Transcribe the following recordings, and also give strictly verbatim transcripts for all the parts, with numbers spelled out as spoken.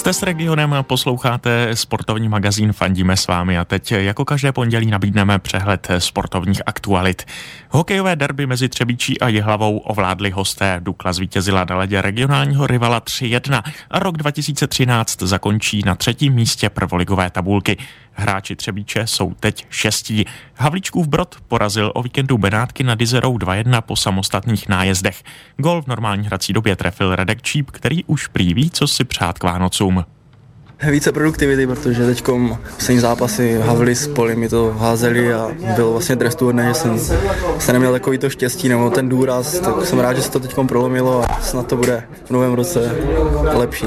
Jste s Regionem, posloucháte sportovní magazín Fandíme s vámi a teď jako každé pondělí nabídneme přehled sportovních aktualit. Hokejové derby mezi Třebíčí a Jihlavou ovládli hosté. Dukla zvítězila na ledě regionálního rivala tři jedna a rok dva tisíce třináct zakončí na třetím místě prvoligové tabulky. Hráči Třebíče jsou teď šestí. Havlíčkův Brod porazil o víkendu Benátky nad Jizerou dva jedna po samostatných nájezdech. Gól v normální hrací době trefil Radek Číp, který už prý ví, co si přát k Vánocům. Více produktivity, protože teďkom poslední zápasy Havli s Poli mi to házeli a bylo vlastně trestuhodné, že jsem se neměl takový to štěstí nebo ten důraz, tak jsem rád, že se to teďkom prolomilo a snad to bude v novém roce lepší.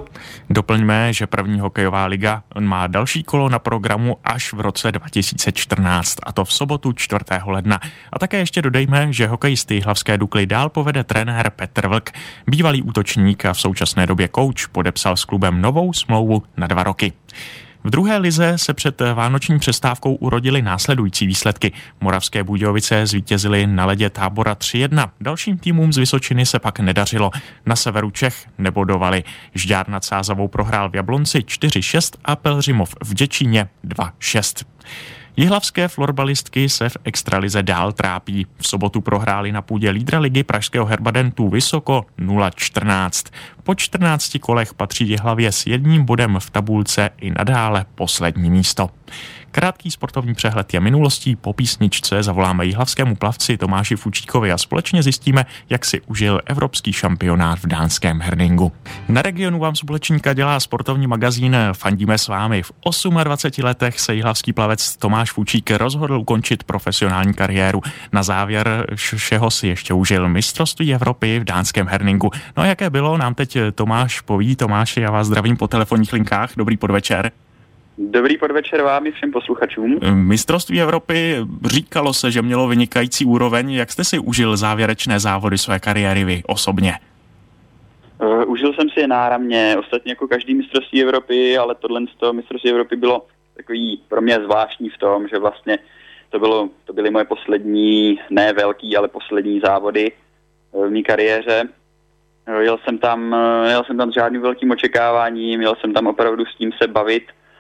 Doplňme, že první hokejová liga má další kolo na programu až v roce dva tisíce čtrnáct, a to v sobotu čtvrtého ledna. A také ještě dodejme, že hokejisty jihlavské Dukly dál povede trenér Petr Vlk. Bývalý útočník a v současné době kouč podepsal s klubem novou smlouvu na dva roky. V druhé lize se před vánoční přestávkou urodily následující výsledky. Moravské Budějovice zvítězily na ledě Tábora tři jedna. Dalším týmům z Vysočiny se pak nedařilo. Na severu Čech nebodovali. Žďár nad Sázavou prohrál v Jablonci čtyři šest a Pelhřimov v Děčíně dva šest. Jihlavské florbalistky se v extralize dál trápí. V sobotu prohráli na půdě lídra ligy pražského Herbadentu Vysoko nula čtrnáct. Po čtrnácti kolech patří Jihlavě s jedním bodem v tabulce i nadále poslední místo. Krátký sportovní přehled je minulostí, po písničce zavoláme jihlavskému plavci Tomáši Fučíkovi a společně zjistíme, jak si užil evropský šampionát v dánském Herningu. Na Regionu vám společníka dělá sportovní magazín Fandíme s vámi. V dvaceti osmi letech se jihlavský plavec Tomáš Fučík rozhodl ukončit profesionální kariéru. Na závěr všeho si ještě užil mistrovství Evropy v dánském Herningu. No a jaké bylo, nám teď Tomáš poví. Tomáši, já vás zdravím po telefonních linkách. Dobrý podvečer. Dobrý podvečer vám i všem posluchačům. Mistrovství Evropy, říkalo se, že mělo vynikající úroveň. Jak jste si užil závěrečné závody své kariéry vy osobně? Uh, užil jsem si je náramně, ostatně jako každý mistrovství Evropy, ale tohle z toho mistrovství Evropy bylo takový pro mě zvláštní v tom, že vlastně to, bylo, to byly moje poslední, ne velký, ale poslední závody v mé kariéře. Uh, jel jsem tam, jel jsem tam s žádným velkým očekáváním, jel jsem tam opravdu s tím se bavit.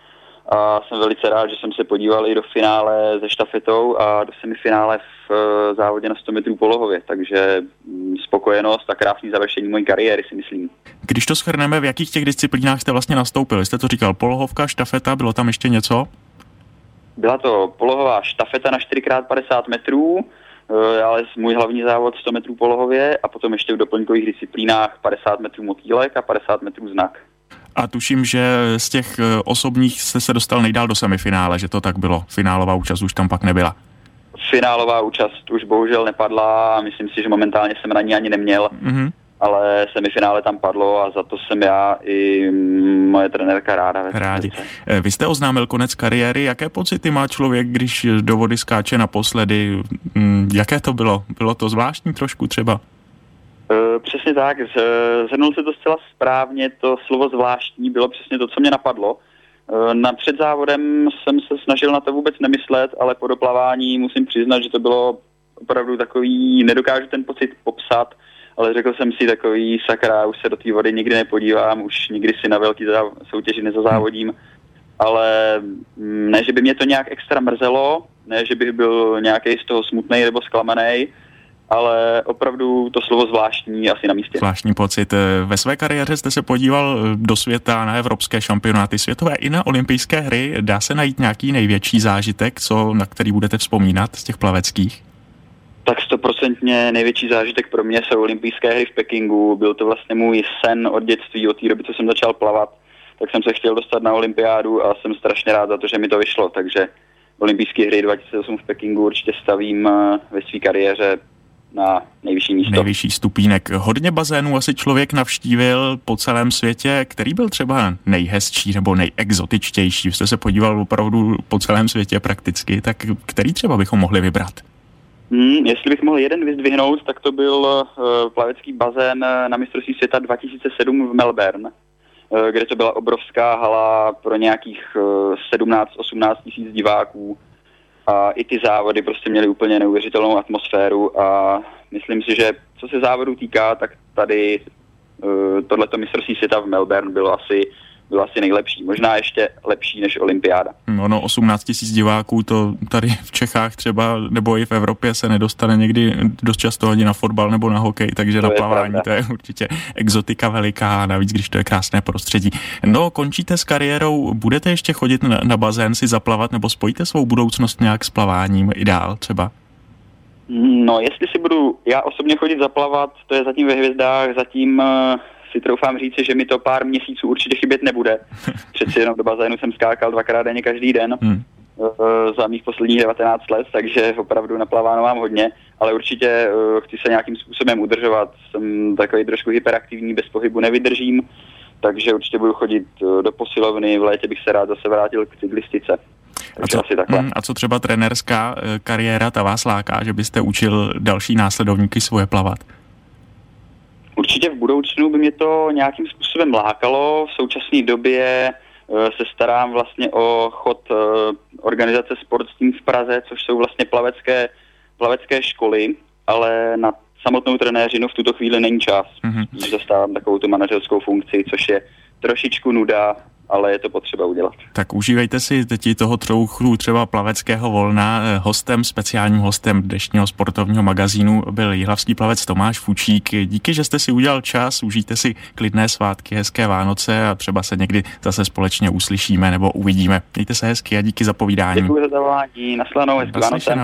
A jsem velice rád, že jsem se podíval i do finále se štafetou a do semifinále v uh, závodě na sto metrů polohově, takže um, spokojenost a krásný završení mojí kariéry, si myslím. Když to shrneme, v jakých těch disciplínách jste vlastně nastoupil? Jste to říkal, polohovka, štafeta, bylo tam ještě něco? Byla to polohová štafeta na čtyři krát padesát metrů, uh, ale můj hlavní závod sto metrů polohově a potom ještě v doplňkových disciplínách padesát metrů motýlek a padesát metrů znak. A tuším, že z těch osobních jste se dostal nejdál do semifinále, že to tak bylo. Finálová účast už tam pak nebyla. Finálová účast už bohužel nepadla a myslím si, že momentálně jsem na ní ani neměl, mm-hmm. ale semifinále tam padlo a za to jsem já i moje trenérka ráda. Rádi. Vy jste oznámil konec kariéry. Jaké pocity má člověk, když do vody skáče naposledy? Jaké to bylo? Bylo to zvláštní trošku třeba? Uh, přesně tak, zhrnul se to zcela správně, to slovo zvláštní bylo přesně to, co mě napadlo. Uh, na před závodem jsem se snažil na to vůbec nemyslet, ale po doplavání musím přiznat, že to bylo opravdu takový, nedokážu ten pocit popsat, ale řekl jsem si takový sakra, už se do té vody nikdy nepodívám, už nikdy si na velký soutěži nezazávodím, ale ne, že by mě to nějak extra mrzelo, ne, že bych byl nějaký z toho smutnej nebo zklamanej, ale opravdu to slovo zvláštní asi na místě. Zvláštní pocit. Ve své kariéře jste se podíval do světa na evropské šampionáty světové i na olympijské hry. Dá se najít nějaký největší zážitek, co, na který budete vzpomínat z těch plaveckých? Tak stoprocentně největší zážitek pro mě jsou olympijské hry v Pekingu. Byl to vlastně můj sen od dětství, od té doby, co jsem začal plavat. Tak jsem se chtěl dostat na olympiádu a jsem strašně rád za to, že mi to vyšlo. Takže olympijské hry dva tisíce osm v Pekingu určitě stavím ve své kariéře na nejvyšší místo. Nejvyšší stupínek. Hodně bazénů asi člověk navštívil po celém světě. Který byl třeba nejhezčí nebo nejexotičtější? Jste se podíval opravdu po celém světě prakticky, tak který třeba bychom mohli vybrat? Hmm, jestli bych mohl jeden vyzdvihnout, tak to byl uh, plavecký bazén na mistrovství světa dva tisíce sedm v Melbourne, uh, kde to byla obrovská hala pro nějakých uh, sedmnáct osmnáct tisíc diváků. A i ty závody prostě měly úplně neuvěřitelnou atmosféru a myslím si, že co se závodu týká, tak tady uh, tohleto mistrovství světa v Melbourne bylo asi byl asi nejlepší. Možná ještě lepší než olympiáda. Ono osmnáct tisíc diváků to tady v Čechách třeba, nebo i v Evropě se nedostane někdy dost často ani na fotbal nebo na hokej, takže to na plavání to je určitě exotika veliká, navíc když to je krásné prostředí. No, končíte s kariérou, budete ještě chodit na, na bazén si zaplavat, nebo spojíte svou budoucnost nějak s plaváním i dál třeba? No, jestli si budu já osobně chodit zaplavat, to je zatím ve hvězdách, zatím uh, si troufám říci, že mi to pár měsíců určitě chybět nebude. Přeci jenom do bazénu jsem skákal dvakrát denně každý den hmm. uh, za mých posledních devatenáct let, takže opravdu naplaváno mám hodně, ale určitě uh, chci se nějakým způsobem udržovat. Jsem takový trošku hyperaktivní, bez pohybu nevydržím, takže určitě budu chodit uh, do posilovny, v létě bych se rád zase vrátil k cyklistice. A co, a co třeba trenérská kariéra, ta vás láká, že byste učil další následovníky svoje plavat? Určitě v budoucnu by mě to nějakým způsobem lákalo. V současné době se starám vlastně o chod organizace Sports Team v Praze, což jsou vlastně plavecké, plavecké školy, ale na samotnou trenéřinu v tuto chvíli není čas. Mm-hmm. Když zastávám takovou tu manažerskou funkci, což je trošičku nuda, ale je to potřeba udělat. Tak užívejte si teď toho trouchu třeba plaveckého volna. Hostem, speciálním hostem dnešního sportovního magazínu byl jihlavský plavec Tomáš Fučík. Díky, že jste si udělal čas, užijte si klidné svátky, hezké Vánoce a třeba se někdy zase společně uslyšíme nebo uvidíme. Mějte se hezky a díky za povídání. Děkuji za zavolání, nasledanou, hezký Vánoce.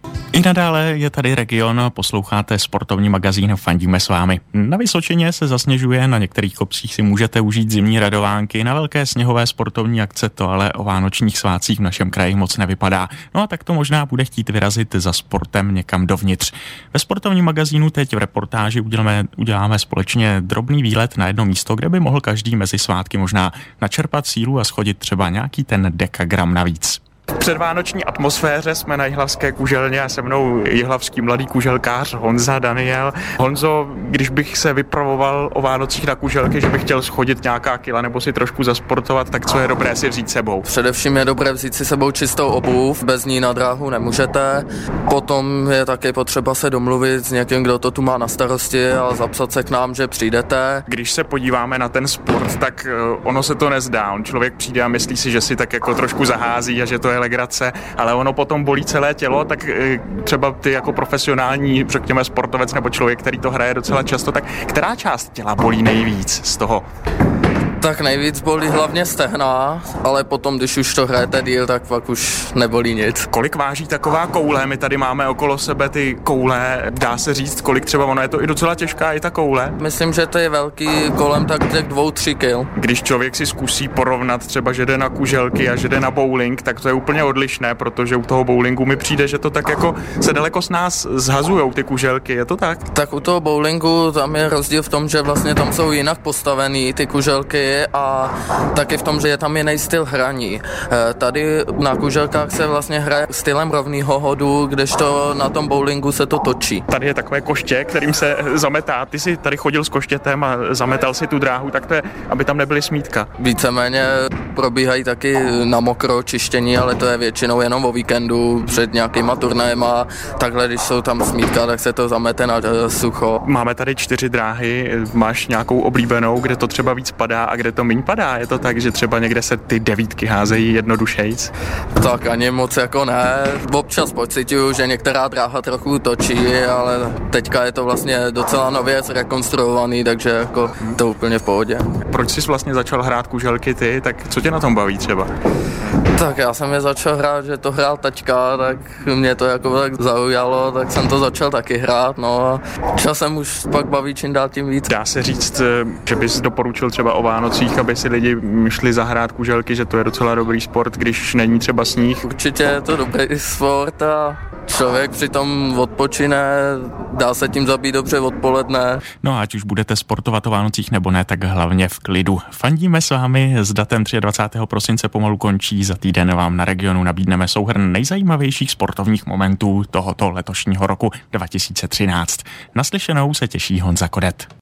I nadále je tady Region, posloucháte sportovní magazín Fandíme s vámi. Na Vysočině se zasněžuje, na některých kopcích si můžete užít zimní radovánky, na velké sněhové sportovní akce to ale o vánočních svátcích v našem kraji moc nevypadá. No a tak to možná bude chtít vyrazit za sportem někam dovnitř. Ve sportovním magazínu teď v reportáži uděláme, uděláme společně drobný výlet na jedno místo, kde by mohl každý mezi svátky možná načerpat sílu a schodit třeba nějaký ten dekagram navíc. V předvánoční atmosféře jsme na jihlavské kuželně a se mnou jihlavský mladý kuželkář Honza Daniel. Honzo, když bych se vypravoval o Vánocích na kuželky, že bych chtěl schodit nějaká kila nebo si trošku zasportovat, tak co je dobré si vzít sebou? Především je dobré vzít si sebou čistou obuv, bez ní na dráhu nemůžete. Potom je také potřeba se domluvit s někým, kdo to tu má na starosti a zapsat se k nám, že přijdete. Když se podíváme na ten sport, tak ono se to nezdá. On člověk přijde a myslí si, že si tak jako trošku zahází a že to je legrace, ale ono potom bolí celé tělo, tak třeba ty jako profesionální, řekněme sportovec nebo člověk, který to hraje docela často, tak která část těla bolí nejvíc z toho? Tak nejvíc bolí hlavně stehna, ale potom, když už to hrajete díl, tak pak už nebolí nic. Kolik váží taková koule? My tady máme okolo sebe ty koule, dá se říct, kolik třeba, ono je to i docela těžká i ta koule? Myslím, že to je velký, kolem tak těch dvou, tři kil. Když člověk si zkusí porovnat třeba, že jde na kuželky a že jde na bowling, tak to je úplně odlišné, protože u toho bowlingu mi přijde, že to tak jako se daleko s nás zhazujou ty kuželky, je to tak? Tak u toho bowlingu tam je rozdíl v tom, že vlastně tam jsou jinak postavený ty kuželky a taky v tom, že je tam jiný styl hraní. Tady na kuželkách se vlastně hraje stylem rovného hodu, kdežto na tom bowlingu se to točí. Tady je takové koště, kterým se zametá. Ty jsi tady chodil s koštětem a zametal si tu dráhu, tak to je, aby tam nebyly smítka. Víceméně probíhají taky na mokro čištění, ale to je většinou jenom o víkendu před nějakýma turnajema. Takhle, když jsou tam smítka, tak se to zamete na sucho. Máme tady čtyři dráhy, máš nějakou oblíbenou, kde to třeba víc padá a kde to míň padá? Je to tak, že třeba někde se ty devítky házejí jednodušejc? Tak ani moc jako ne. Občas pocituju, že některá dráha trochu točí, ale teďka je to vlastně docela nově zrekonstruovaný, takže jako to úplně v pohodě. Proč jsi vlastně začal hrát kuželky ty? Tak co tě na tom baví třeba? Tak já jsem je začal hrát, že to hrál taťka, tak mě to jako tak zaujalo, tak jsem to začal taky hrát, no a časem už pak baví čím dál tím víc. Dá se říct, že bys doporučil třeba o Vánocích, aby si lidi šli zahrát kuželky, že to je docela dobrý sport, když není třeba sníh? Určitě je to dobrý sport a člověk přitom odpočine, dá se tím zabít dobře odpoledne. No a ať už budete sportovat o Vánocích nebo ne, tak hlavně v klidu. Fandíme s vámi, s datem dvacátého třetího prosince pomalu končí, za týden vám na Regionu nabídneme souhrn nejzajímavějších sportovních momentů tohoto letošního roku dva tisíce třináct. Naslyšenou se těší Honza Kodet.